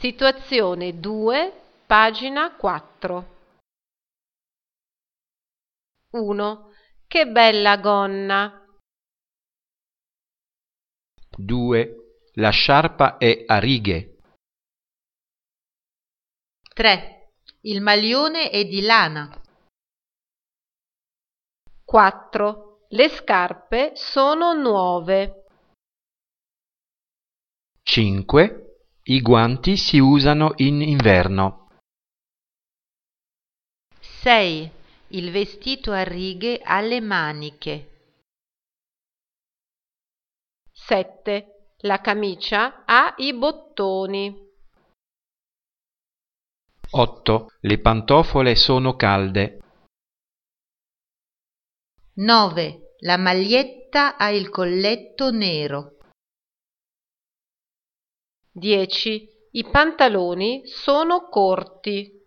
Situazione 2, pagina 4. 1. Che bella gonna. 2. La sciarpa è a righe. 3. Il maglione è di lana. 4. Le scarpe sono nuove. 5. I guanti si usano in inverno. 6. Il vestito a righe ha le maniche. 7. La camicia ha i bottoni. 8. Le pantofole sono calde. 9. La maglietta ha il colletto nero. 10. I pantaloni sono corti.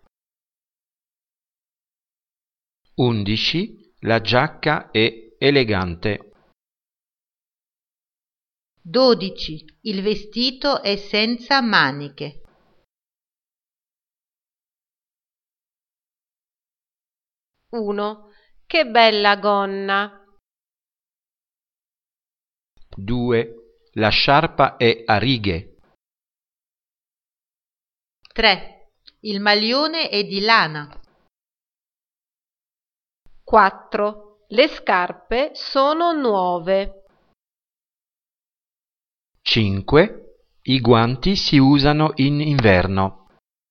11. La giacca è elegante. 12. Il vestito è senza maniche. 1. Che bella gonna. 2. La sciarpa è a righe. 3. Il maglione è di lana. 4. Le scarpe sono nuove. 5. I guanti si usano in inverno.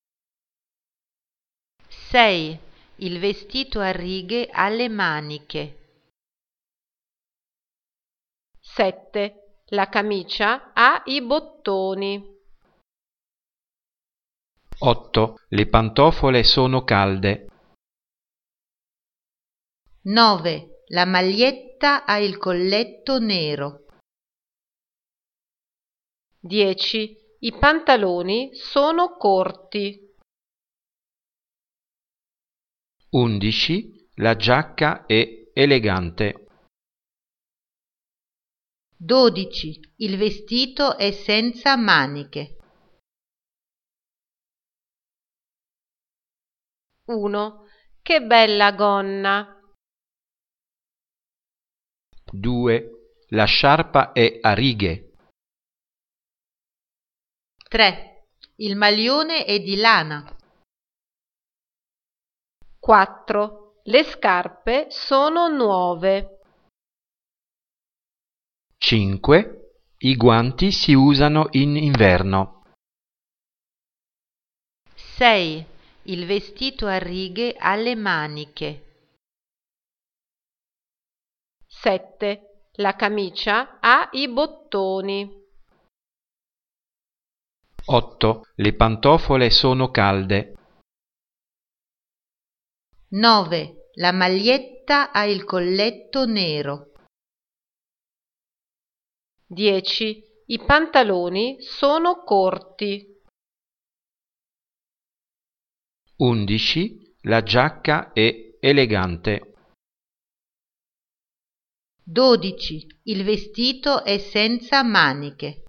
6. Il vestito a righe ha le maniche. 7. La camicia ha i bottoni. 8. Le pantofole sono calde. 9. La maglietta ha il colletto nero. 10. I pantaloni sono corti. 11. La giacca è elegante. 12. Il vestito è senza maniche. 1. Che bella gonna. 2. La sciarpa è a righe. 3. Il maglione è di lana. 4. Le scarpe sono nuove. 5. I guanti si usano in inverno. 6. Il vestito a righe ha le maniche. 7. La camicia ha i bottoni. 8. Le pantofole sono calde. 9. La maglietta ha il colletto nero. 10. I pantaloni sono corti. 11. La giacca è elegante. 12. Il vestito è senza maniche.